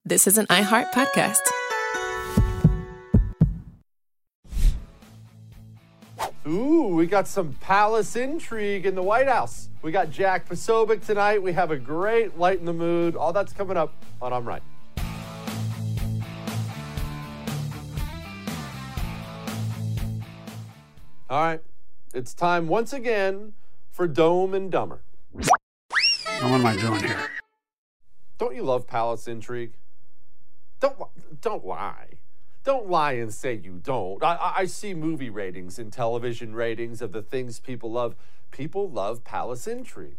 This is an iHeart podcast. Ooh, we got some palace intrigue in the White House. We got Jack Posobiec tonight. We have a great Lighten the Mood. All that's coming up on I'm Right. All right, it's time once again for Dome and Dumber. What am I doing here? Don't you love palace intrigue? Don't lie. Don't lie and say you don't. I see movie ratings and television ratings of the things people love. People love palace intrigue.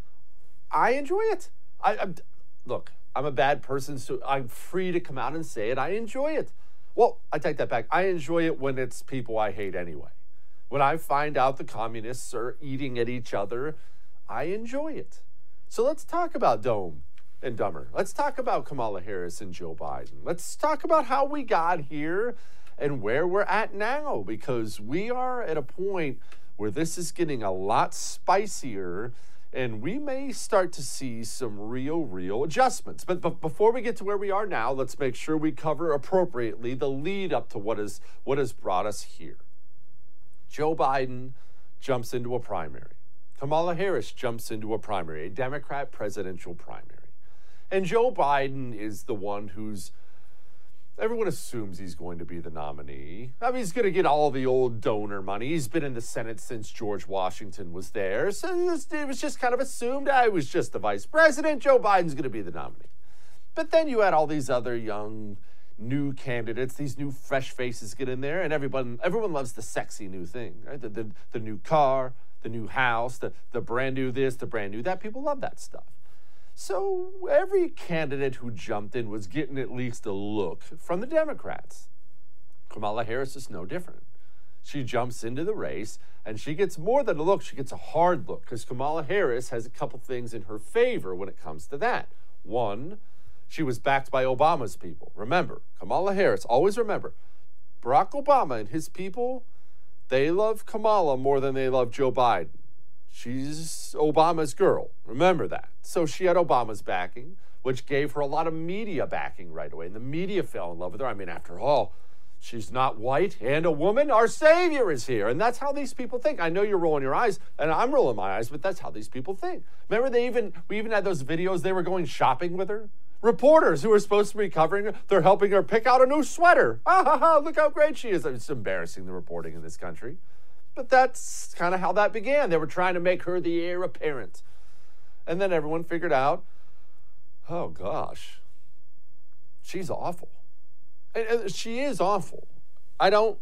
I enjoy it. Look, I'm a bad person, so I'm free to come out and say it. I enjoy it. Well, I take that back. I enjoy it when it's people I hate anyway. When I find out the communists are eating at each other, I enjoy it. So let's talk about Dome and Dumber. Let's talk about Kamala Harris and Joe Biden. Let's talk about how we got here and where we're at now, because we are at a point where this is getting a lot spicier and we may start to see some real adjustments. But before we get to where we are now, let's make sure we cover appropriately the lead up to what has brought us here. Joe Biden jumps into a primary. Kamala Harris jumps into a primary, a Democrat presidential primary. And Joe Biden is the one everyone assumes he's going to be the nominee. I mean, he's going to get all the old donor money. He's been in the Senate since George Washington was there. So it was just kind of assumed I was just the vice president. Joe Biden's going to be the nominee. But then you had all these other young, new candidates, these new fresh faces get in there, and everyone loves the sexy new thing, right? The new car, the new house, the brand new this, the brand new that. People love that stuff. So every candidate who jumped in was getting at least a look from the Democrats. Kamala Harris is no different. She jumps into the race, and she gets more than a look. She gets a hard look, because Kamala Harris has a couple things in her favor when it comes to that. One, she was backed by Obama's people. Remember, Kamala Harris, always remember, Barack Obama and his people, they love Kamala more than they love Joe Biden. She's Obama's girl. Remember that. So she had Obama's backing, which gave her a lot of media backing right away. And the media fell in love with her. I mean, after all, she's not white and a woman. Our savior is here. And that's how these people think. I know you're rolling your eyes, and I'm rolling my eyes, but that's how these people think. Remember, we even had those videos, they were going shopping with her? Reporters who were supposed to be covering her, they're helping her pick out a new sweater. Look how great she is. It's embarrassing, the reporting in this country. But that's kind of how that began. They were trying to make her the heir apparent. And then everyone figured out, oh gosh, she's awful. And she is awful. I don't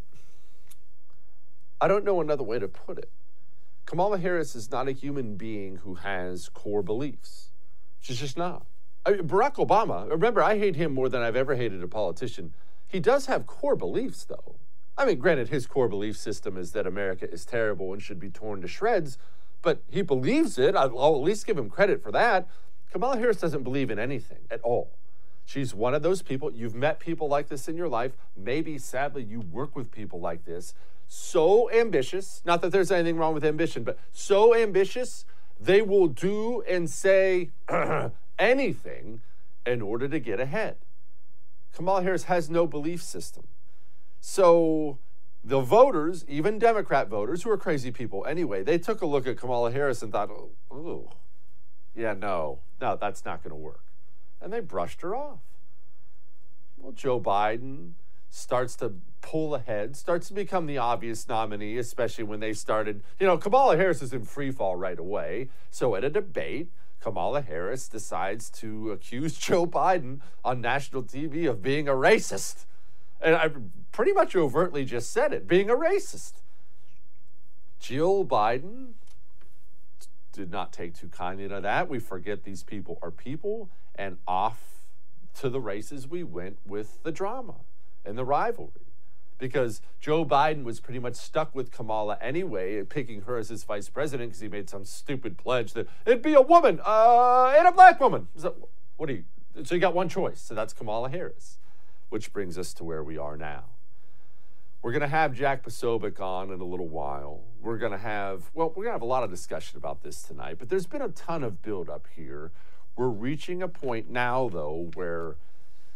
know another way to put it. Kamala Harris is not a human being who has core beliefs. She's just not. Barack Obama, remember, I hate him more than I've ever hated a politician. He does have core beliefs, though. I mean, granted, his core belief system is that America is terrible and should be torn to shreds, but he believes it. I'll at least give him credit for that. Kamala Harris doesn't believe in anything at all. She's one of those people. You've met people like this in your life. Maybe, sadly, you work with people like this. So ambitious, not that there's anything wrong with ambition, but so ambitious, they will do and say anything in order to get ahead. Kamala Harris has no belief system. So the voters, even Democrat voters, who are crazy people anyway, they took a look at Kamala Harris and thought, oh, yeah, no, that's not going to work. And they brushed her off. Well, Joe Biden starts to pull ahead, starts to become the obvious nominee, especially when they started, Kamala Harris is in free fall right away. So at a debate, Kamala Harris decides to accuse Joe Biden on national TV of being a racist. And I pretty much overtly just said it, being a racist. Jill Biden did not take too kindly to that. We forget these people are people, and off to the races we went with the drama and the rivalry. Because Joe Biden was pretty much stuck with Kamala anyway, picking her as his vice president because he made some stupid pledge that it'd be a woman and a black woman. So you got one choice, so that's Kamala Harris. Which brings us to where we are now. We're going to have Jack Posobiec on in a little while. We're going to have a lot of discussion about this tonight, but there's been a ton of buildup here. We're reaching a point now, though, where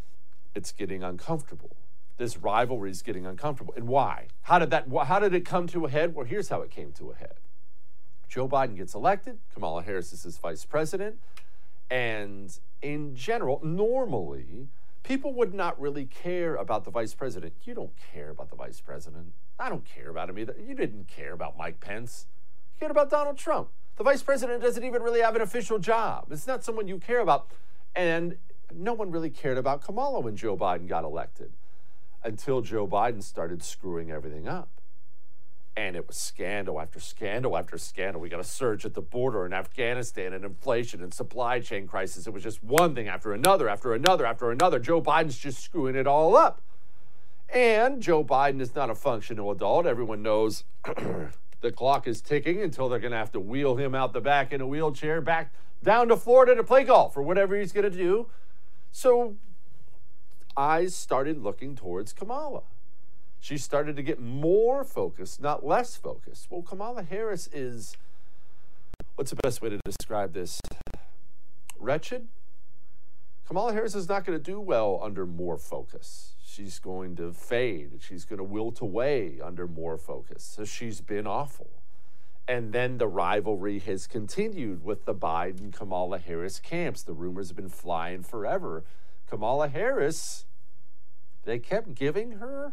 it's getting uncomfortable. This rivalry is getting uncomfortable. And why? How did it come to a head? Well, here's how it came to a head. Joe Biden gets elected. Kamala Harris is his vice president. And in general, normally, people would not really care about the vice president. You don't care about the vice president. I don't care about him either. You didn't care about Mike Pence. You cared about Donald Trump. The vice president doesn't even really have an official job. It's not someone you care about. And no one really cared about Kamala when Joe Biden got elected until Joe Biden started screwing everything up. And it was scandal after scandal after scandal. We got a surge at the border in Afghanistan and inflation and supply chain crisis. It was just one thing after another, after another, after another. Joe Biden's just screwing it all up. And Joe Biden is not a functional adult. Everyone knows the clock is ticking until they're going to have to wheel him out the back in a wheelchair back down to Florida to play golf or whatever he's going to do. So eyes started looking towards Kamala. She started to get more focused, not less focused. Well, Kamala Harris is, what's the best way to describe this? Wretched? Kamala Harris is not going to do well under more focus. She's going to fade. She's going to wilt away under more focus. So she's been awful. And then the rivalry has continued with the Biden-Kamala Harris camps. The rumors have been flying forever. Kamala Harris, they kept giving her,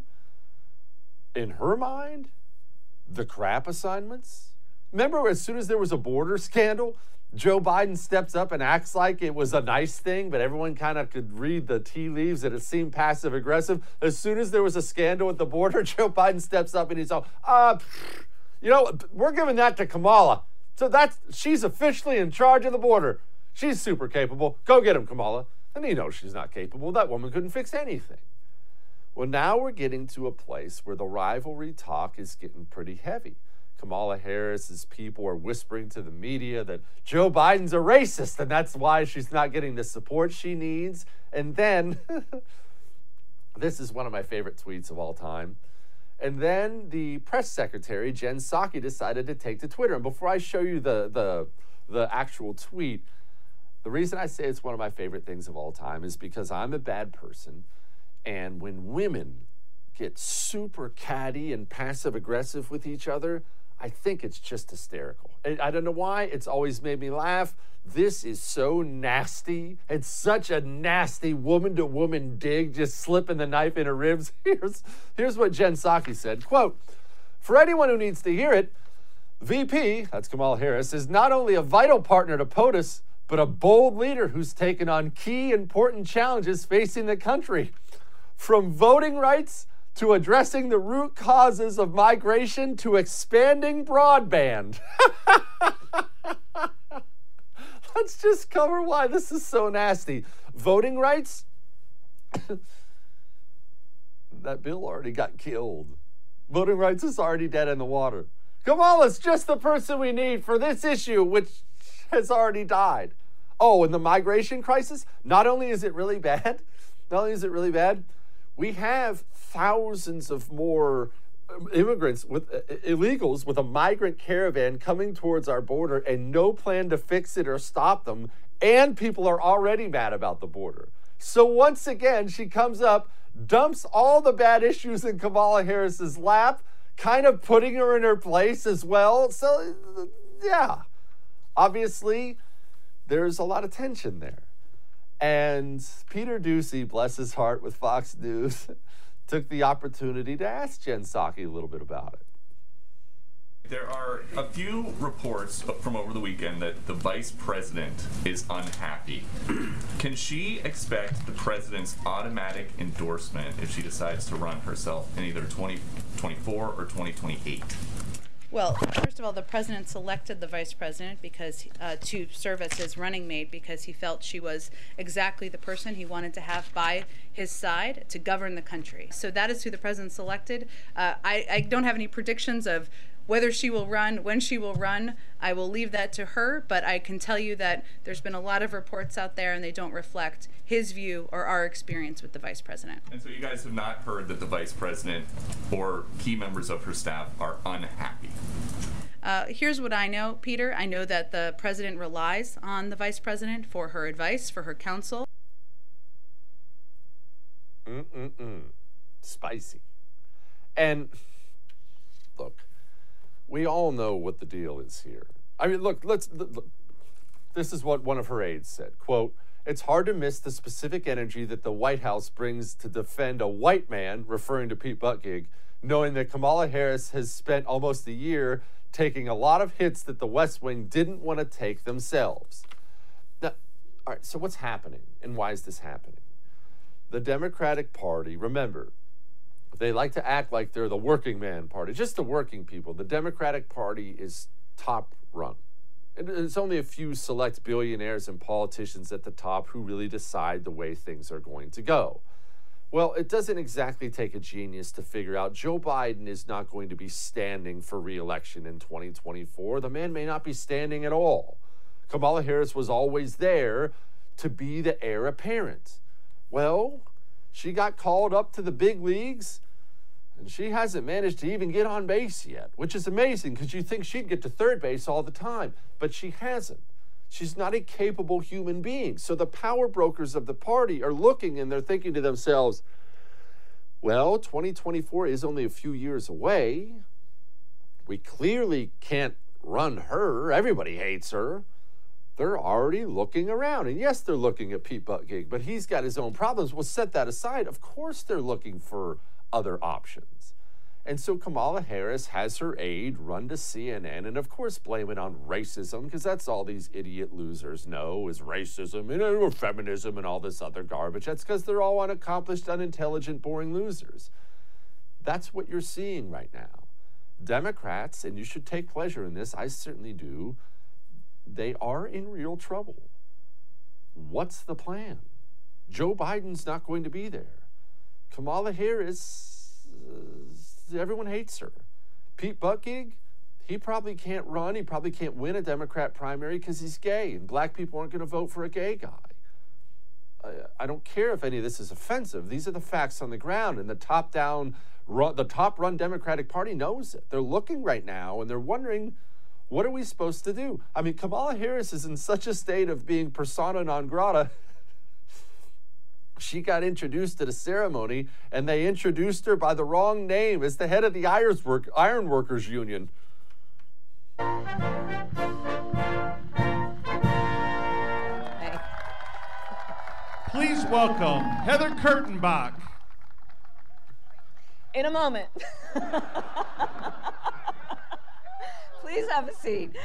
in her mind, the crap assignments. Remember, as soon as there was a border scandal, Joe Biden steps up and acts like it was a nice thing, but everyone kind of could read the tea leaves and it seemed passive aggressive. As soon as there was a scandal at the border, Joe Biden steps up and he's all, we're giving that to Kamala. So she's officially in charge of the border. She's super capable. Go get him, Kamala. And he knows she's not capable. That woman couldn't fix anything. Well, now we're getting to a place where the rivalry talk is getting pretty heavy. Kamala Harris's people are whispering to the media that Joe Biden's a racist, and that's why she's not getting the support she needs. And then, this is one of my favorite tweets of all time. And then the press secretary, Jen Psaki, decided to take to Twitter. And before I show you the actual tweet, the reason I say it's one of my favorite things of all time is because I'm a bad person. And when women get super catty and passive-aggressive with each other, I think it's just hysterical. I don't know why. It's always made me laugh. This is so nasty. It's such a nasty woman-to-woman dig, just slipping the knife in her ribs. Here's what Jen Psaki said, quote, "For anyone who needs to hear it, VP, that's Kamala Harris, is not only a vital partner to POTUS, but a bold leader who's taken on key important challenges facing the country. From voting rights to addressing the root causes of migration to expanding broadband." Let's just cover why this is so nasty. Voting rights? That bill already got killed. Voting rights is already dead in the water. Kamala's just the person we need for this issue, which has already died. Oh, and the migration crisis? Not only is it really bad, we have thousands of more immigrants with illegals with a migrant caravan coming towards our border and no plan to fix it or stop them. And people are already mad about the border. So once again, she comes up, dumps all the bad issues in Kamala Harris's lap, kind of putting her in her place as well. So yeah, obviously there's a lot of tension there. And Peter Doocy, bless his heart, with Fox News, took the opportunity to ask Jen Psaki a little bit about it. There are a few reports from over the weekend that the vice president is unhappy. Can she expect the president's automatic endorsement if she decides to run herself in either 2024 or 2028? Well, first of all, the president selected the vice president because to serve as his running mate because he felt she was exactly the person he wanted to have by his side to govern the country. So that is who the president selected. I don't have any predictions of whether she will run, when she will run. I will leave that to her, but I can tell you that there's been a lot of reports out there and they don't reflect his view or our experience with the vice president. And so you guys have not heard that the vice president or key members of her staff are unhappy? Here's what I know, Peter. I know that the president relies on the vice president for her advice, for her counsel. spicy. And look, we all know what the deal is here. I mean, look, look, this is what one of her aides said, quote, "It's hard to miss the specific energy that the White House brings to defend a white man," referring to Pete Buttigieg, knowing that Kamala Harris has spent almost a year taking a lot of hits that the West Wing didn't want to take themselves. Now, all right, so what's happening and why is this happening? The Democratic Party, remember, they like to act like they're the working man party, just the working people. The Democratic Party is top run. It's only a few select billionaires and politicians at the top who really decide the way things are going to go. Well, it doesn't exactly take a genius to figure out Joe Biden is not going to be standing for re-election in 2024. The man may not be standing at all. Kamala Harris was always there to be the heir apparent. Well, she got called up to the big leagues, and she hasn't managed to even get on base yet, which is amazing because you think she'd get to third base all the time, but she hasn't. She's not a capable human being. So the power brokers of the party are looking and they're thinking to themselves, well, 2024 is only a few years away. We clearly can't run her. Everybody hates her. They're already looking around. And yes, they're looking at Pete Buttigieg, but he's got his own problems. We'll set that aside. Of course they're looking for other options. And so Kamala Harris has her aide run to CNN and, of course, blame it on racism, because that's all these idiot losers know is racism and or feminism and all this other garbage. That's because they're all unaccomplished, unintelligent, boring losers. That's what you're seeing right now. Democrats, and you should take pleasure in this, I certainly do, they are in real trouble. What's the plan? Joe Biden's not going to be there. Kamala Harris, everyone hates her. Pete Buttigieg, he probably can't run. He probably can't win a Democrat primary because he's gay, and black people aren't going to vote for a gay guy. I don't care if any of this is offensive. These are the facts on the ground, and the top-run Democratic Party knows it. They're looking right now, and they're wondering, what are we supposed to do? I mean, Kamala Harris is in such a state of being persona non grata. She got introduced at a ceremony, and they introduced her by the wrong name as the head of the Iron Workers Union. Please welcome Heather Kurtenbach. In a moment. Please have a seat.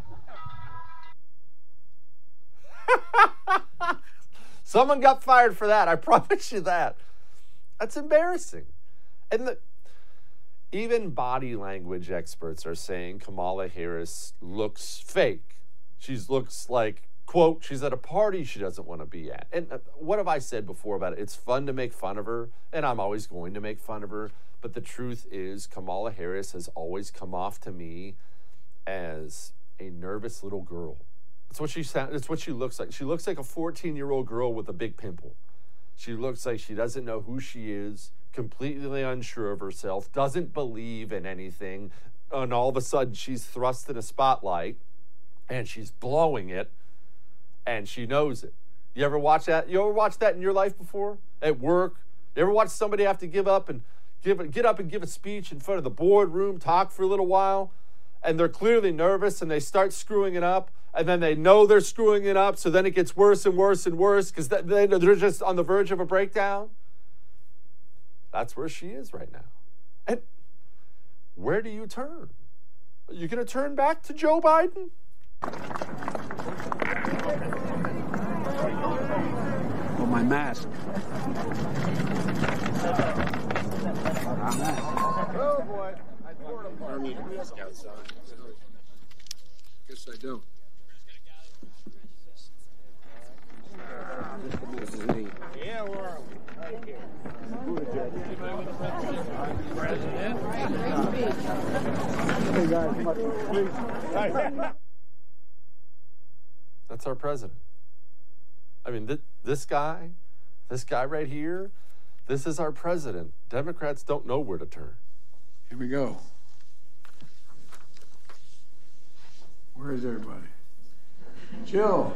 Someone got fired for that. I promise you that. That's embarrassing. And even body language experts are saying Kamala Harris looks fake. She looks like, quote, she's at a party she doesn't want to be at. And what have I said before about it? It's fun to make fun of her, and I'm always going to make fun of her. But the truth is, Kamala Harris has always come off to me as a nervous little girl. It's what she looks like. She looks like a 14-year-old girl with a big pimple. She looks like she doesn't know who she is, completely unsure of herself, doesn't believe in anything, and all of a sudden she's thrust in a spotlight, and she's blowing it, and she knows it. You ever watch that? You ever watched that in your life before? At work? You ever watch somebody have to get up and give a speech in front of the boardroom, talk for a little while, and they're clearly nervous, and they start screwing it up, and then they know they're screwing it up, so then it gets worse and worse and worse because they're just on the verge of a breakdown? That's where she is right now. And where do you turn? Are you going to turn back to Joe Biden? Oh, my mask. Oh, boy. I need a mask outside. Guess I don't. This is me. Yeah, we're right here. President. Hey guys, That's our president. I mean, this guy right here, this is our president. Democrats don't know where to turn. Here we go. Where is everybody? Jill.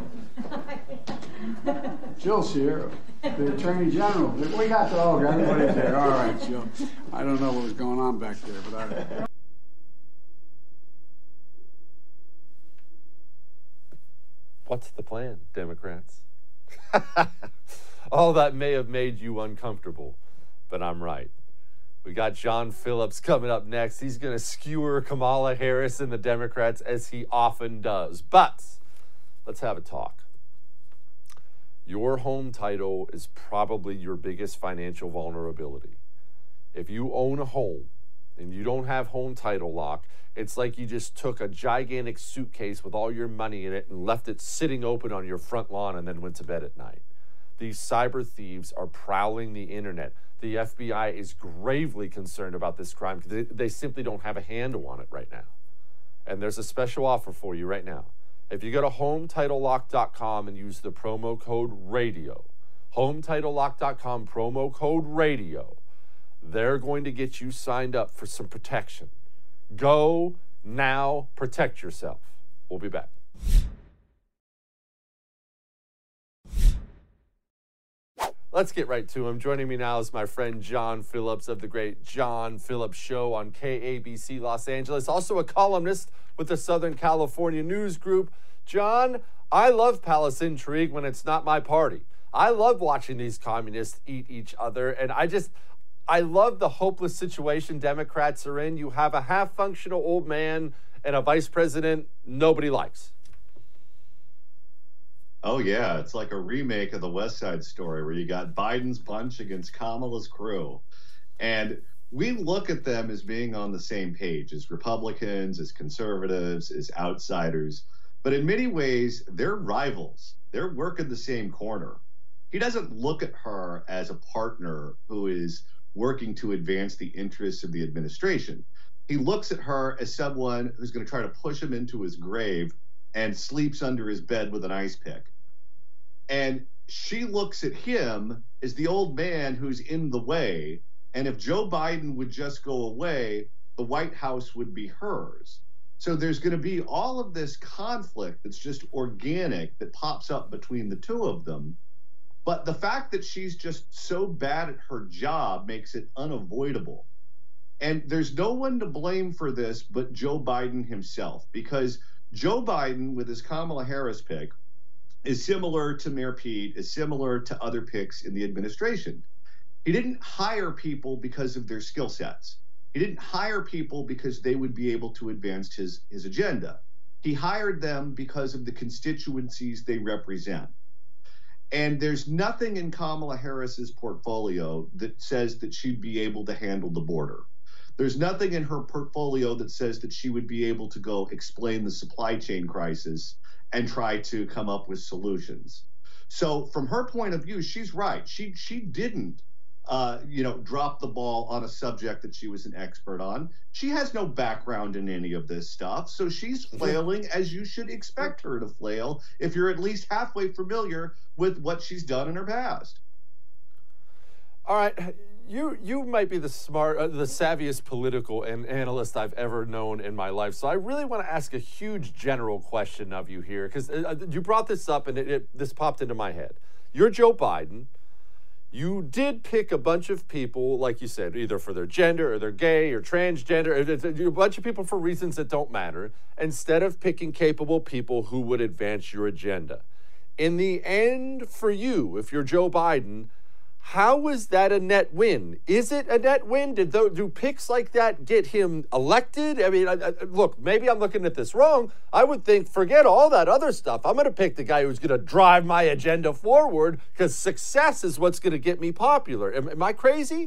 Jill's here, the Attorney General. We got the dog. Everybody's there. All right, Jill. I don't know what was going on back there, but all right. What's the plan, Democrats? All that may have made you uncomfortable, but I'm right. We got John Phillips coming up next. He's going to skewer Kamala Harris and the Democrats as he often does. But let's have a talk. Your home title is probably your biggest financial vulnerability. If you own a home and you don't have home title lock, it's like you just took a gigantic suitcase with all your money in it and left it sitting open on your front lawn and then went to bed at night. These cyber thieves are prowling the internet. The FBI is gravely concerned about this crime because they simply don't have a handle on it right now. And there's a special offer for you right now. If you go to HomeTitleLock.com and use the promo code RADIO, HomeTitleLock.com promo code RADIO, they're going to get you signed up for some protection. Go now, protect yourself. We'll be back. Let's get right to him. Joining me now is my friend John Phillips of the Great John Phillips Show on KABC Los Angeles, also a columnist with the Southern California News Group. John, I love palace intrigue when it's not my party. I love watching these communists eat each other, and I love the hopeless situation Democrats are in. You have a half-functional old man and a vice president nobody likes. Oh, yeah. It's like a remake of the West Side Story where you got Biden's bunch against Kamala's crew. And we look at them as being on the same page as Republicans, as conservatives, as outsiders. But in many ways, they're rivals. They're working the same corner. He doesn't look at her as a partner who is working to advance the interests of the administration. He looks at her as someone who's going to try to push him into his grave and sleeps under his bed with an ice pick. And she looks at him as the old man who's in the way. And if Joe Biden would just go away, the White House would be hers. So there's going to be all of this conflict that's just organic that pops up between the two of them. But the fact that she's just so bad at her job makes it unavoidable. And there's no one to blame for this but Joe Biden himself, because Joe Biden, with his Kamala Harris pick, is similar to Mayor Pete, is similar to other picks in the administration. He didn't hire people because of their skill sets. He didn't hire people because they would be able to advance his agenda. He hired them because of the constituencies they represent. And there's nothing in Kamala Harris's portfolio that says that she'd be able to handle the border. There's nothing in her portfolio that says that she would be able to go explain the supply chain crisis and try to come up with solutions. So from her point of view, she's right. She didn't, drop the ball on a subject that she was an expert on. She has no background in any of this stuff. So she's flailing as you should expect her to flail if you're at least halfway familiar with what she's done in her past. All right. You might be the savviest political analyst I've ever known in my life. So I really want to ask a huge general question of you here, because you brought this up and this popped into my head. You're Joe Biden. You did pick a bunch of people, like you said, either for their gender or they're gay or transgender, a bunch of people for reasons that don't matter, instead of picking capable people who would advance your agenda. In the end, for you, if you're Joe Biden, how is that a net win? Is it a net win? Do picks like that get him elected? I mean, look, maybe I'm looking at this wrong. I would think, forget all that other stuff. I'm going to pick the guy who's going to drive my agenda forward because success is what's going to get me popular. Am I crazy?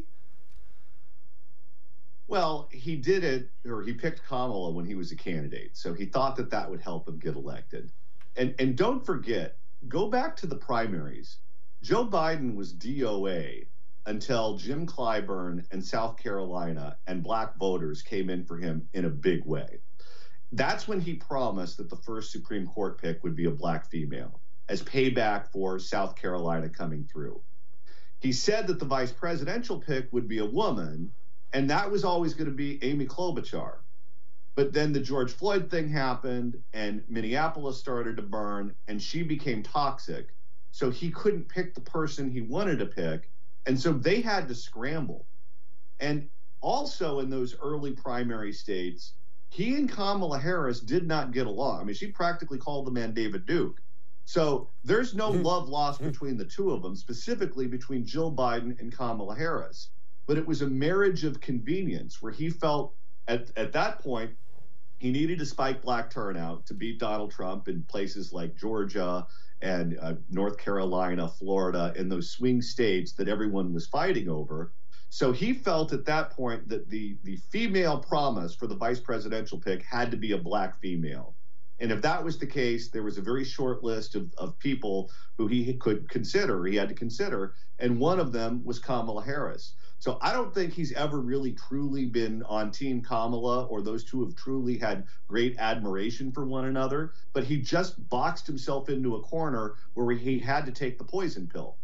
Well, he did it, or he picked Kamala when he was a candidate. So he thought that that would help him get elected. And don't forget, go back to the primaries. Joe Biden was DOA until Jim Clyburn and South Carolina and black voters came in for him in a big way. That's when he promised that the first Supreme Court pick would be a black female as payback for South Carolina coming through. He said that the vice presidential pick would be a woman, and that was always going to be Amy Klobuchar. But then the George Floyd thing happened, and Minneapolis started to burn, and she became toxic. So he couldn't pick the person he wanted to pick. And so they had to scramble. And also in those early primary states, he and Kamala Harris did not get along. I mean, she practically called the man David Duke. So there's no love lost between the two of them, specifically between Jill Biden and Kamala Harris. But it was a marriage of convenience where he felt at that point he needed to spike black turnout to beat Donald Trump in places like Georgia and North Carolina, Florida, and those swing states that everyone was fighting over. So he felt at that point that the female promise for the vice presidential pick had to be a black female. And if that was the case, there was a very short list of people who he had to consider, and one of them was Kamala Harris. So I don't think he's ever really truly been on Team Kamala, or those two have truly had great admiration for one another, but he just boxed himself into a corner where he had to take the poison pill.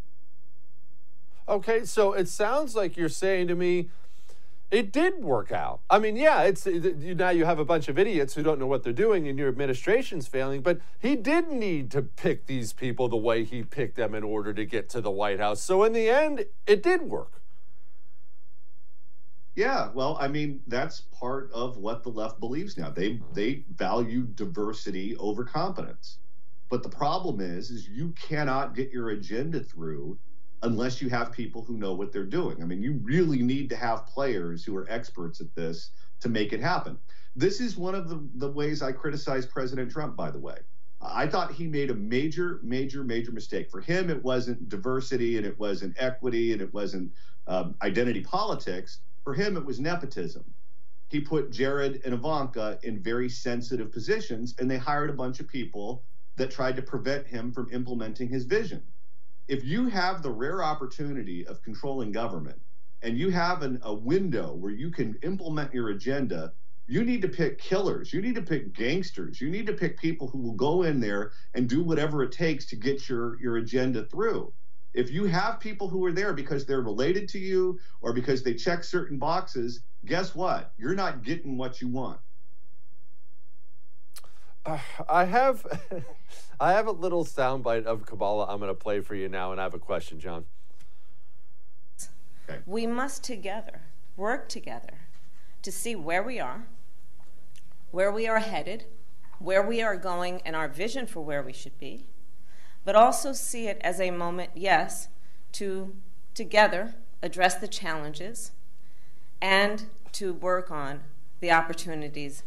Okay, so it sounds like you're saying to me, it did work out. I mean, yeah, now you have a bunch of idiots who don't know what they're doing and your administration's failing, but he did need to pick these people the way he picked them in order to get to the White House. So in the end, it did work. Yeah, well, I mean, that's part of what the left believes now. They value diversity over competence. But the problem is you cannot get your agenda through unless you have people who know what they're doing. I mean, you really need to have players who are experts at this to make it happen. This is one of the ways I criticize President Trump, by the way. I thought he made a major, major, major mistake. For him, it wasn't diversity and it wasn't equity and it wasn't identity politics. For him, it was nepotism. He put Jared and Ivanka in very sensitive positions, and they hired a bunch of people that tried to prevent him from implementing his vision. If you have the rare opportunity of controlling government and you have a window where you can implement your agenda, you need to pick killers. You need to pick gangsters. You need to pick people who will go in there and do whatever it takes to get your agenda through. If you have people who are there because they're related to you or because they check certain boxes, guess what? You're not getting what you want. I have a little soundbite of Kamala I'm going to play for you now, and I have a question, John. Okay. We must together work together to see where we are headed, where we are going, and our vision for where we should be, but also see it as a moment, yes, to together address the challenges and to work on the opportunities.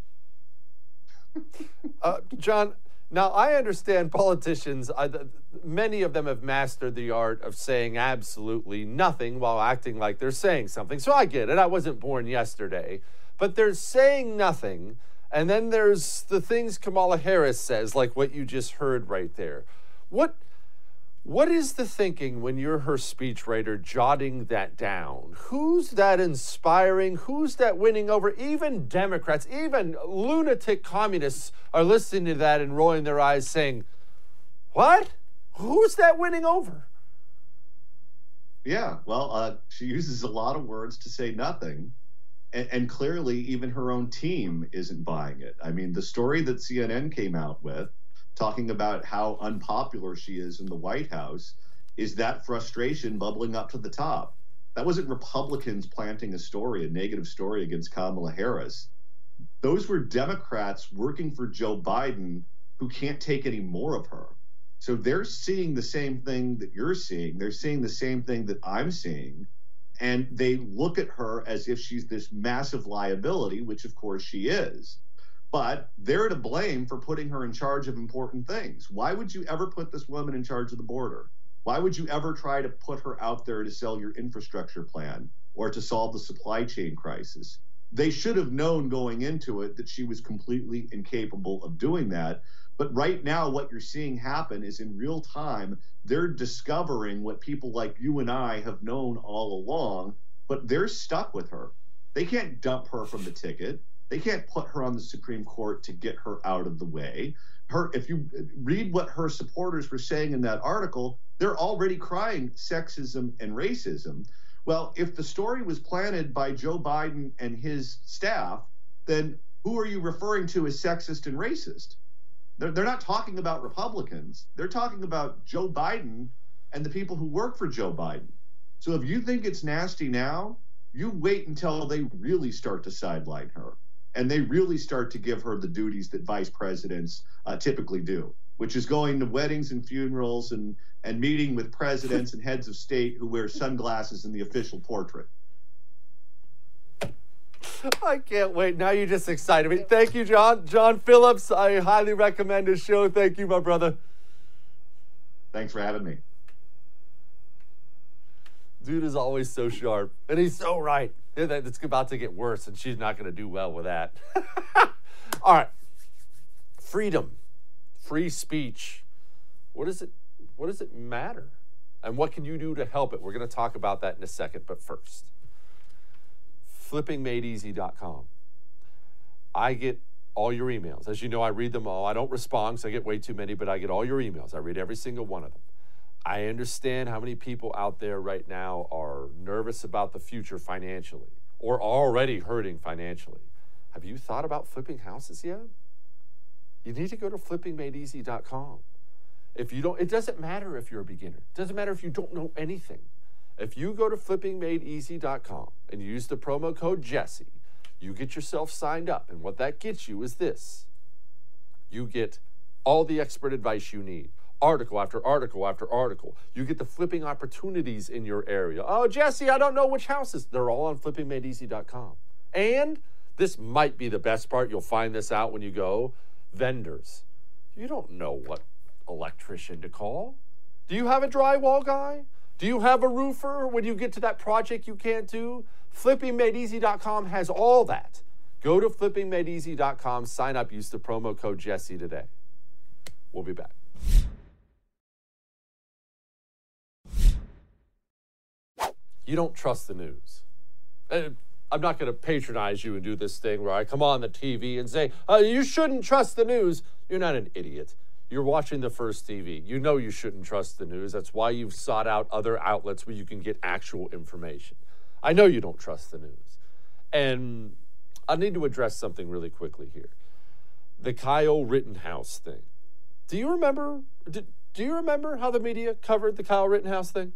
John, now I understand politicians, many of them have mastered the art of saying absolutely nothing while acting like they're saying something. So I get it. I wasn't born yesterday. But there's saying nothing, and then there's the things Kamala Harris says, like what you just heard right there. What is the thinking when you're her speechwriter jotting that down? Who's that inspiring? Who's that winning over? Even Democrats, even lunatic communists are listening to that and rolling their eyes saying, what? Who's that winning over? Yeah, well, she uses a lot of words to say nothing. And clearly, even her own team isn't buying it. I mean, the story that CNN came out with, talking about how unpopular she is in the White House, is that frustration bubbling up to the top. That wasn't Republicans planting a negative story against Kamala Harris. Those were Democrats working for Joe Biden who can't take any more of her. So they're seeing the same thing that you're seeing. They're seeing the same thing that I'm seeing. And they look at her as if she's this massive liability, which of course she is. But they're to blame for putting her in charge of important things. Why would you ever put this woman in charge of the border? Why would you ever try to put her out there to sell your infrastructure plan or to solve the supply chain crisis? They should have known going into it that she was completely incapable of doing that. But right now, what you're seeing happen is in real time, they're discovering what people like you and I have known all along, but they're stuck with her. They can't dump her from the ticket. They can't put her on the Supreme Court to get her out of the way. If you read what her supporters were saying in that article, they're already crying sexism and racism. Well, if the story was planted by Joe Biden and his staff, then who are you referring to as sexist and racist? They're not talking about Republicans. They're talking about Joe Biden and the people who work for Joe Biden. So if you think it's nasty now, you wait until they really start to sideline her and they really start to give her the duties that vice presidents typically do, which is going to weddings and funerals and meeting with presidents and heads of state who wear sunglasses in the official portrait. I can't wait. Now you just excited me. Thank you, John. John Phillips, I highly recommend his show. Thank you, my brother. Thanks for having me. Dude is always so sharp, and he's so right. It's about to get worse, and she's not going to do well with that. All right. Freedom, free speech. What does it matter? And what can you do to help it? We're going to talk about that in a second, but first, flippingmadeeasy.com. I get all your emails. As you know, I read them all. I don't respond because I get way too many, but I get all your emails. I read every single one of them. I understand how many people out there right now are nervous about the future financially or already hurting financially. Have you thought about flipping houses yet? You need to go to flippingmadeeasy.com. If you don't, it doesn't matter if you're a beginner. It doesn't matter if you don't know anything. If you go to flippingmadeeasy.com and use the promo code Jesse, you get yourself signed up. And what that gets you is this. You get all the expert advice you need. Article after article after article. You get the flipping opportunities in your area. Oh, Jesse, I don't know which houses. They're all on flippingmadeeasy.com. And this might be the best part. You'll find this out when you go. Vendors. You don't know what electrician to call. Do you have a drywall guy? Do you have a roofer when you get to that project you can't do? Flippingmadeeasy.com has all that. Go to flippingmadeeasy.com, sign up, use the promo code Jesse today. We'll be back. You don't trust the news. I'm not going to patronize you and do this thing where I come on the TV and say, you shouldn't trust the news. You're not an idiot. You're watching the First TV. You know you shouldn't trust the news. That's why you've sought out other outlets where you can get actual information. I know you don't trust the news. And I need to address something really quickly here. The Kyle Rittenhouse thing. Do you remember how the media covered the Kyle Rittenhouse thing?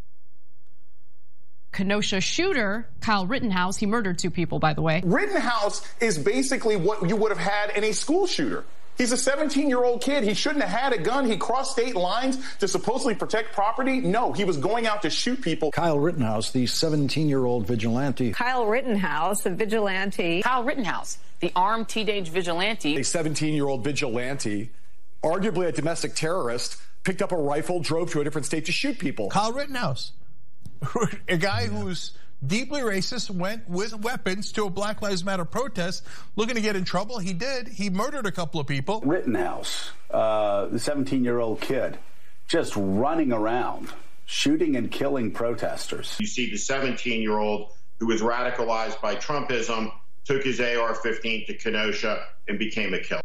Kenosha shooter, Kyle Rittenhouse, he murdered 2 people, by the way. Rittenhouse is basically what you would have had in a school shooter. He's a 17-year-old kid. He shouldn't have had a gun. He crossed state lines to supposedly protect property. No, he was going out to shoot people. Kyle Rittenhouse, the 17-year-old vigilante. Kyle Rittenhouse, a vigilante. Kyle Rittenhouse, the armed teenage vigilante. A 17-year-old vigilante, arguably a domestic terrorist, picked up a rifle, drove to a different state to shoot people. Kyle Rittenhouse, a guy who's deeply racist, went with weapons to a Black Lives Matter protest looking to get in trouble. He did. He murdered a couple of people. Rittenhouse, the 17-year-old kid, just running around, shooting and killing protesters. You see the 17-year-old who was radicalized by Trumpism, took his AR-15 to Kenosha and became a killer.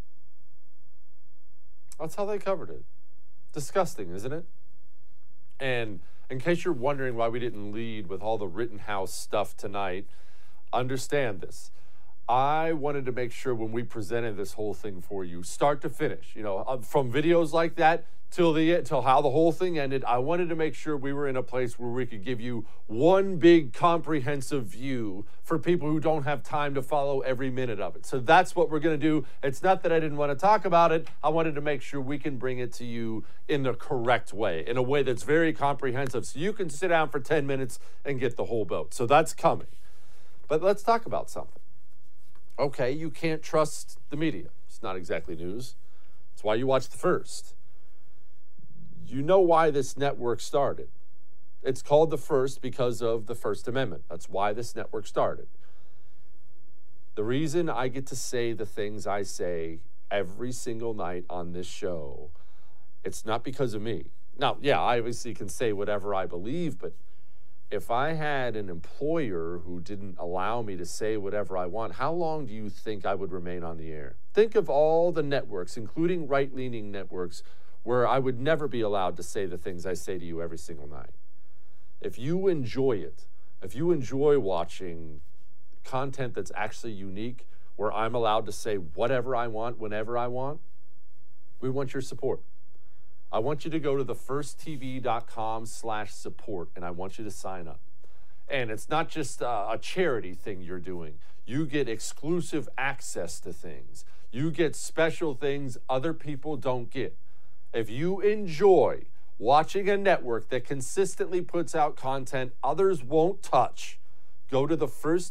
That's how they covered it. Disgusting, isn't it? And in case you're wondering why we didn't lead with all the Rittenhouse stuff tonight, understand this. I wanted to make sure when we presented this whole thing for you, start to finish, from videos like that till how the whole thing ended, I wanted to make sure we were in a place where we could give you one big comprehensive view for people who don't have time to follow every minute of it. So that's what we're going to do. It's not that I didn't want to talk about it. I wanted to make sure we can bring it to you in the correct way, in a way that's very comprehensive, so you can sit down for 10 minutes and get the whole boat. So that's coming. But let's talk about something. Okay, you can't trust the media. It's not exactly news. It's why you watch The First. You know why this network started. It's called The First because of the First Amendment. That's why this network started. The reason I get to say the things I say every single night on this show, it's not because of me. Now, yeah, I obviously can say whatever I believe, but if I had an employer who didn't allow me to say whatever I want, how long do you think I would remain on the air? Think of all the networks, including right-leaning networks, where I would never be allowed to say the things I say to you every single night. If you enjoy it, if you enjoy watching content that's actually unique, where I'm allowed to say whatever I want, whenever I want, we want your support. I want you to go to thefirsttv.com/support, and I want you to sign up. And it's not just a charity thing you're doing. You get exclusive access to things. You get special things other people don't get. If you enjoy watching a network that consistently puts out content others won't touch, go to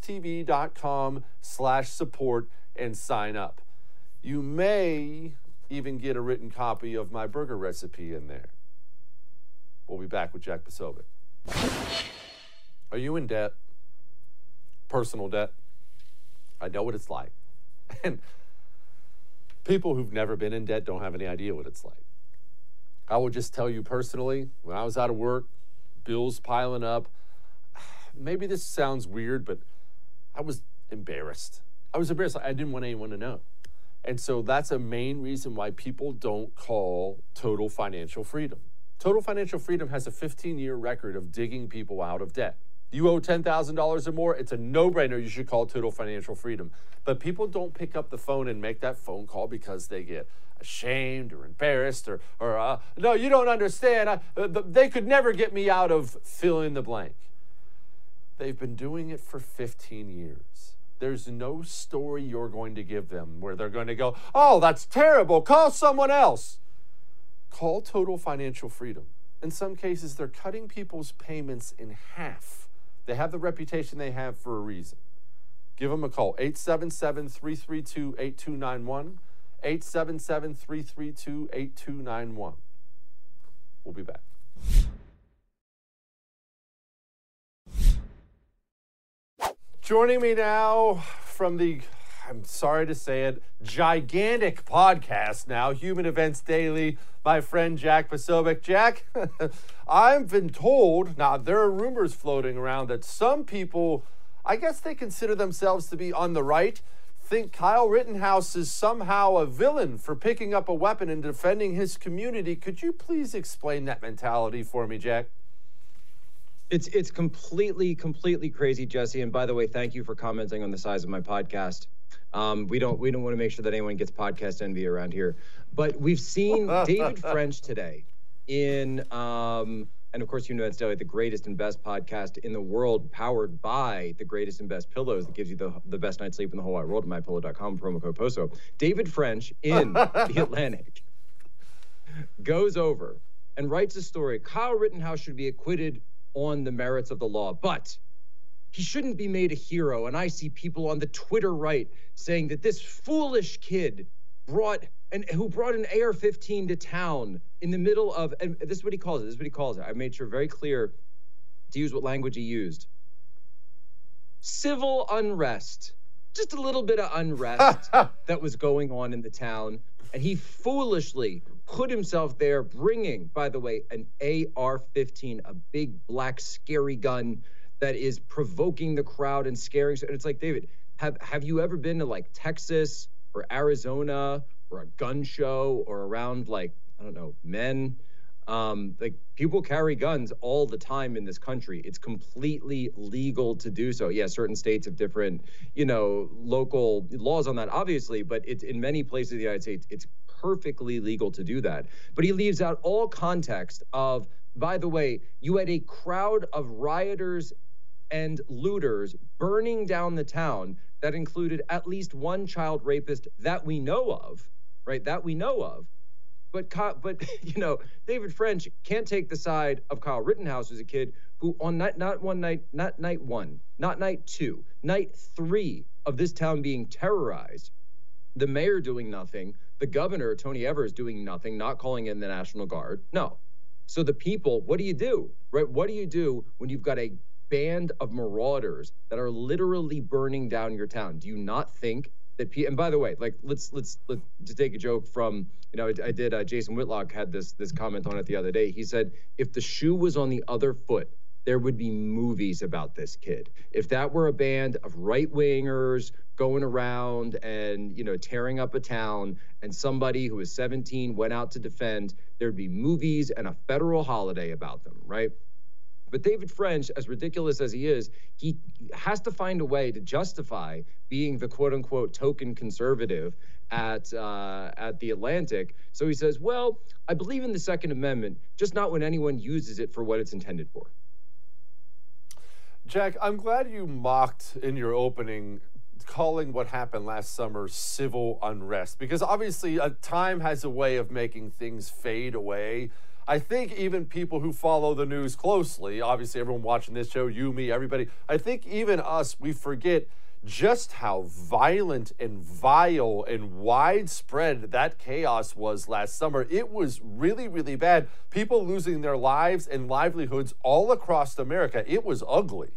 thefirsttv.com/support and sign up. You may even get a written copy of my burger recipe in there. We'll be back with Jack Posobiec. Are you in debt? Personal debt? I know what it's like. And people who've never been in debt don't have any idea what it's like. I will just tell you personally, when I was out of work, bills piling up, maybe this sounds weird, but I was embarrassed. I didn't want anyone to know. And so that's a main reason why people don't call Total Financial Freedom. Total Financial Freedom has a 15-year record of digging people out of debt. You owe $10,000 or more, it's a no-brainer you should call Total Financial Freedom. But people don't pick up the phone and make that phone call because they get ashamed or embarrassed or no, you don't understand. They could never get me out of fill in the blank. They've been doing it for 15 years. There's no story you're going to give them where they're going to go, oh, that's terrible, call someone else. Call Total Financial Freedom. In some cases, they're cutting people's payments in half. They have the reputation they have for a reason. Give them a call, 877-332-8291, 877-332-8291. We'll be back. Joining me now from the, I'm sorry to say it, gigantic podcast now, Human Events Daily, my friend Jack Posobiec. Jack, I've been told, now there are rumors floating around that some people, I guess they consider themselves to be on the right, think Kyle Rittenhouse is somehow a villain for picking up a weapon and defending his community. Could you please explain that mentality for me, Jack? It's completely crazy, Jesse. And by the way, thank you for commenting on the size of my podcast. We don't want to make sure that anyone gets podcast envy around here. But we've seen David French today in, and of course, Human Events Daily, the greatest and best podcast in the world, powered by the greatest and best pillows that gives you the best night's sleep in the whole wide world. MyPillow.com, promo code POSO. David French in The Atlantic goes over and writes a story. Kyle Rittenhouse should be acquitted on the merits of the law, but he shouldn't be made a hero. And I see people on the Twitter right saying that this foolish kid who brought an AR-15 to town in the middle of, and this is what he calls it. I made sure very clear to use what language he used. Civil unrest. Just a little bit of unrest that was going on in the town. And he foolishly put himself there bringing, by the way, an AR-15, a big black scary gun that is provoking the crowd and scaring. And it's like, David, have you ever been to like Texas or Arizona or a gun show or around like, I don't know, men? Like people carry guns all the time in this country. It's completely legal to do so. Yeah, certain states have different, local laws on that, obviously, but it's in many places in the United States, it's perfectly legal to do that. But he leaves out all context of, by the way, you had a crowd of rioters and looters burning down the town that included at least one child rapist that we know of, right? That we know of. But David French can't take the side of Kyle Rittenhouse as a kid who on not night one, not night two, night three of this town being terrorized, the mayor doing nothing, the governor, Tony Evers, doing nothing, not calling in the National Guard. No. So the people, what do you do, right? What do you do when you've got a band of marauders that are literally burning down your town? Do you not think that, and by the way, like, let's to take a joke from, I did, Jason Whitlock had this comment on it the other day. He said, if the shoe was on the other foot, there would be movies about this kid. If that were a band of right-wingers going around and, tearing up a town, and somebody who was 17 went out to defend, there'd be movies and a federal holiday about them, right? But David French, as ridiculous as he is, he has to find a way to justify being the quote-unquote token conservative at the Atlantic. So he says, well, I believe in the Second Amendment, just not when anyone uses it for what it's intended for. Jack, I'm glad you mocked in your opening calling what happened last summer civil unrest, because obviously time has a way of making things fade away. I think even people who follow the news closely, obviously everyone watching this show, you, me, everybody, I think even us, we forget just how violent and vile and widespread that chaos was last summer. It was really, really bad. People losing their lives and livelihoods all across America. It was ugly.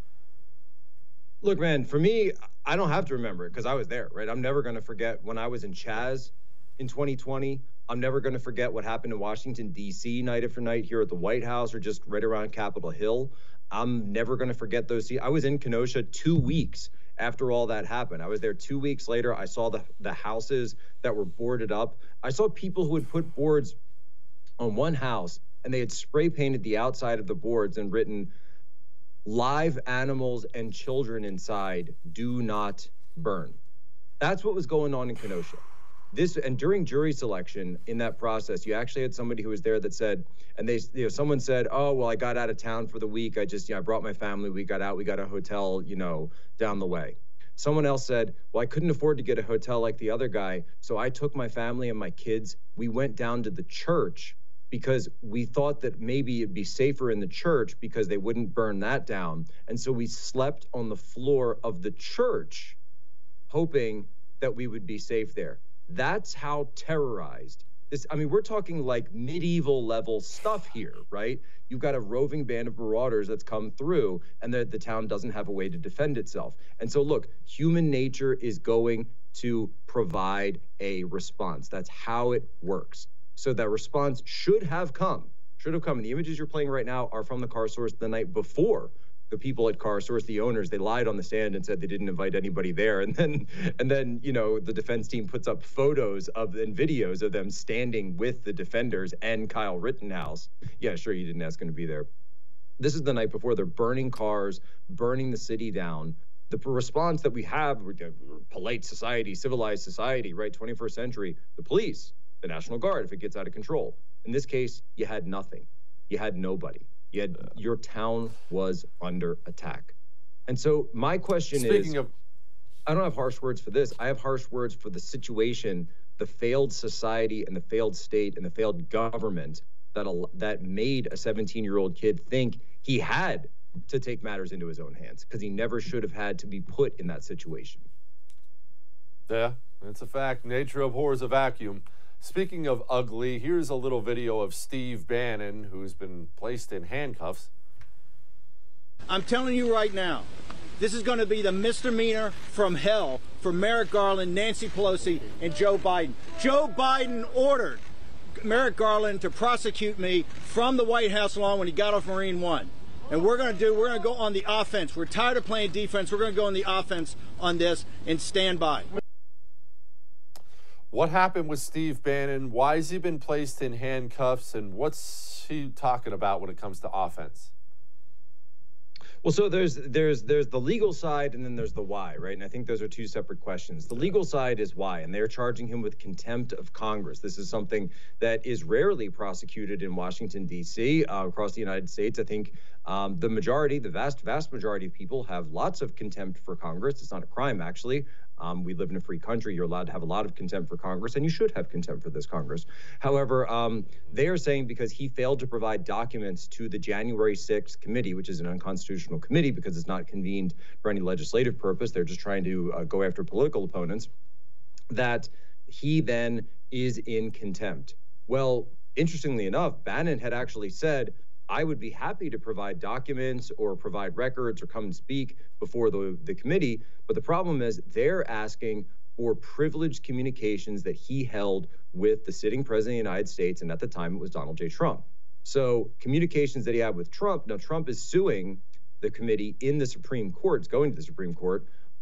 Look, man, for me, I don't have to remember it because I was there, right? I'm never going to forget when I was in Chaz in 2020. I'm never going to forget what happened in Washington, D.C. night after night here at the White House or just right around Capitol Hill. I'm never going to forget those. I was in Kenosha 2 weeks after all that happened. I was there 2 weeks later. I saw the houses that were boarded up. I saw people who had put boards on one house and they had spray painted the outside of the boards and written, "Live animals and children inside, do not burn." That's what was going on in Kenosha. And during jury selection in that process, you actually had somebody who was there that said, and someone said, "Oh, well, I got out of town for the week. I brought my family. We got out. We got a hotel, down the way." Someone else said, "Well, I couldn't afford to get a hotel like the other guy. So I took my family and my kids. We went down to the church because we thought that maybe it'd be safer in the church because they wouldn't burn that down. And so we slept on the floor of the church, hoping that we would be safe there." That's how terrorized this. I mean, we're talking like medieval level stuff here, right? You've got a roving band of marauders that's come through and the town doesn't have a way to defend itself. And so look, human nature is going to provide a response. That's how it works. So that response should have come. And the images you're playing right now are from the Car Source the night before. The people at Car Source, the owners, they lied on the stand and said they didn't invite anybody there. And then, the defense team puts up photos and videos of them standing with the defenders and Kyle Rittenhouse. Yeah, sure, you didn't ask him to be there. This is the night before. They're burning cars, burning the city down. The response that we have, polite society, civilized society, right, 21st century, the police, the National Guard, if it gets out of control. In this case, you had nothing. You had nobody. Your town was under attack. And so my question is, I don't have harsh words for this. I have harsh words for the situation, the failed society and the failed state and the failed government that made a 17-year-old kid think he had to take matters into his own hands because he never should have had to be put in that situation. Yeah, it's a fact. Nature abhors a vacuum. Speaking of ugly, here's a little video of Steve Bannon, who's been placed in handcuffs. I'm telling you right now, this is going to be the misdemeanor from hell for Merrick Garland, Nancy Pelosi, and Joe Biden. Joe Biden ordered Merrick Garland to prosecute me from the White House lawn when he got off Marine One. And we're going to go on the offense. We're tired of playing defense. We're going to go on the offense on this and stand by. What happened with Steve Bannon? Why has he been placed in handcuffs? And what's he talking about when it comes to offense? Well, so there's the legal side and then there's the why, right? And I think those are two separate questions. The legal side is why, and they're charging him with contempt of Congress. This is something that is rarely prosecuted in Washington, D.C., across the United States. I think the vast majority of people have lots of contempt for Congress. It's not a crime, actually. We live in a free country. You're allowed to have a lot of contempt for Congress, and you should have contempt for this Congress. However, they are saying because he failed to provide documents to the January 6th committee, which is an unconstitutional committee because it's not convened for any legislative purpose. They're just trying to go after political opponents, that he then is in contempt. Well, interestingly enough, Bannon had actually said, I would be happy to provide documents or provide records or come and speak before the committee. But the problem is they're asking for privileged communications that he held with the sitting president of the United States. And at the time, it was Donald J. Trump. So communications that he had with Trump. Now, Trump is suing the committee in the Supreme Court. It's going to the Supreme Court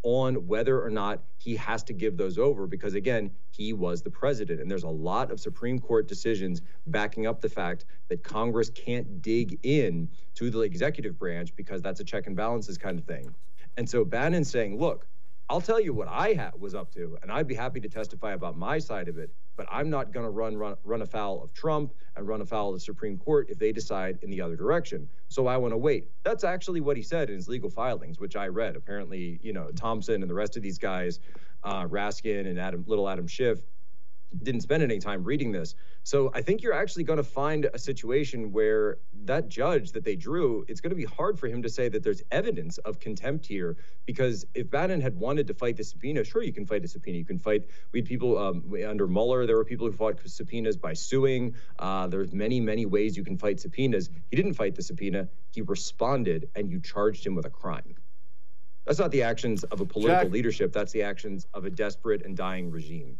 on whether or not he has to give those over because, again, he was the president. And there's a lot of Supreme Court decisions backing up the fact that Congress can't dig in to the executive branch because that's a check and balances kind of thing. And so Bannon's saying, look, I'll tell you what I was up to, and I'd be happy to testify about my side of it, but I'm not going to run afoul of Trump and run afoul of the Supreme Court if they decide in the other direction. So I want to wait. That's actually what he said in his legal filings, which I read. Apparently, Thompson and the rest of these guys, Raskin and Adam Schiff, didn't spend any time reading this. So I think you're actually going to find a situation where that judge that they drew, it's going to be hard for him to say that there's evidence of contempt here, because if Bannon had wanted to fight the subpoena, sure, you can fight a subpoena. You can fight, we had people under Mueller, there were people who fought subpoenas by suing. There's many, many ways you can fight subpoenas. He didn't fight the subpoena. He responded, and you charged him with a crime. That's not the actions of a political leadership. That's the actions of a desperate and dying regime.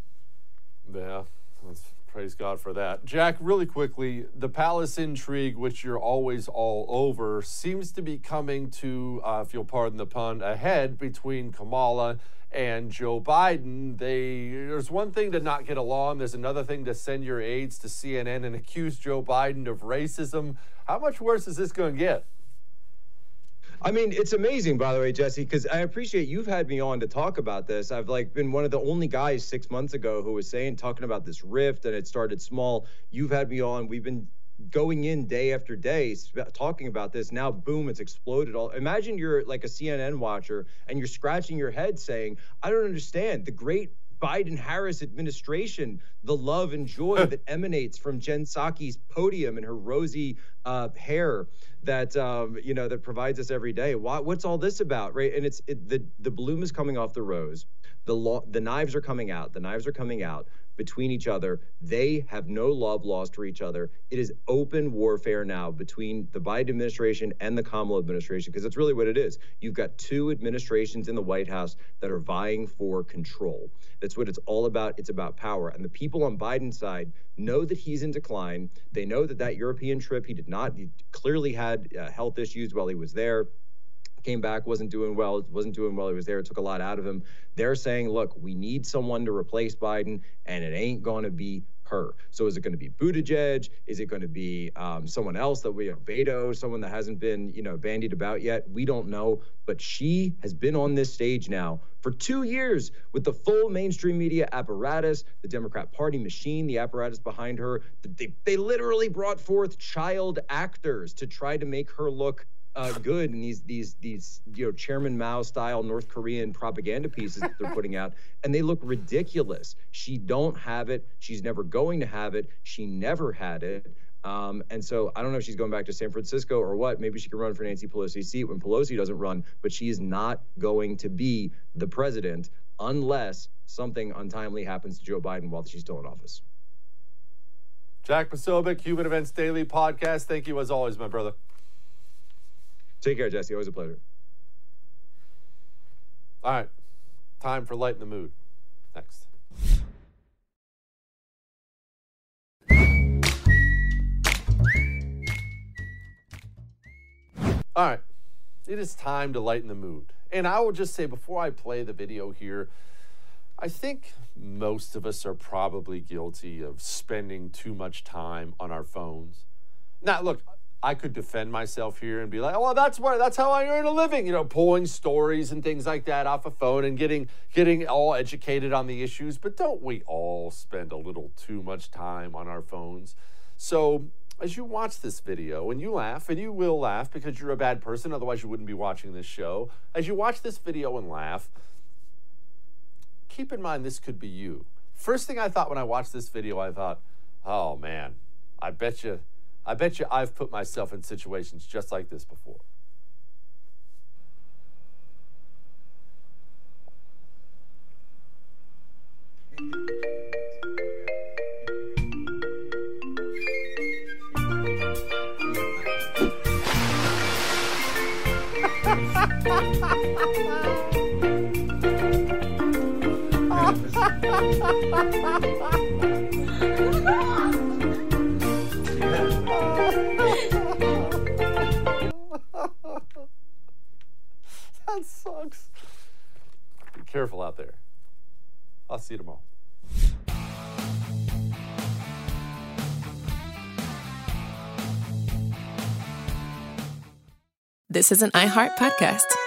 Yeah, let's praise God for that. Jack, really quickly, the palace intrigue, which you're always all over, seems to be coming to, if you'll pardon the pun, a head between Kamala and Joe Biden. There's one thing to not get along. There's another thing to send your aides to CNN and accuse Joe Biden of racism. How much worse is this going to get? I mean, it's amazing, by the way, Jesse, because I appreciate you've had me on to talk about this. I've been one of the only guys 6 months ago who was talking about this rift, and it started small. You've had me on. We've been going in day after day talking about this. Now, boom, it's exploded. Imagine you're like a CNN watcher and you're scratching your head saying, I don't understand the great Biden-Harris administration, the love and joy that emanates from Jen Psaki's podium and her rosy hair that that provides us every day. What's all this about, right? And the bloom is coming off the rose. The knives are coming out. The knives are coming out between each other. They have no love lost for each other. It is open warfare now between the Biden administration and the Kamala administration, because that's really what it is. You've got two administrations in the White House that are vying for control. That's what it's all about. It's about power. And the people on Biden's side know that he's in decline. They know that European trip, he clearly had health issues while he was there. Came back, wasn't doing well he was there. It took a lot out of him. They're saying, look, we need someone to replace Biden, and it ain't going to be her. So is it going to be Buttigieg? Is it going to be someone else that Beto, someone that hasn't been, bandied about yet? We don't know. But she has been on this stage now for 2 years with the full mainstream media apparatus, the Democrat Party machine, the apparatus behind her. They literally brought forth child actors to try to make her look good in these Chairman Mao style North Korean propaganda pieces that they're putting out, and they look ridiculous. She don't have it. She's never going to have it. She never had it. And so I don't know if she's going back to San Francisco or what. Maybe she can run for Nancy Pelosi's seat when Pelosi doesn't run, but she is not going to be the president unless something untimely happens to Joe Biden while she's still in office. Jack Posobiec, Human Events Daily Podcast. Thank you as always, my brother. Take care, Jesse. Always a pleasure. All right. Time for Lighten the Mood. Next. All right. It is time to lighten the mood. And I will just say, before I play the video here, I think most of us are probably guilty of spending too much time on our phones. Now, look, I could defend myself here and be like, well, that's how I earn a living, pulling stories and things like that off a phone and getting all educated on the issues. But don't we all spend a little too much time on our phones? So as you watch this video, and you laugh, and you will laugh because you're a bad person, otherwise you wouldn't be watching this show. As you watch this video and laugh, keep in mind this could be you. First thing I thought when I watched this video, I thought, oh man, I bet you I've put myself in situations just like this before. See you tomorrow. This is an iHeart podcast.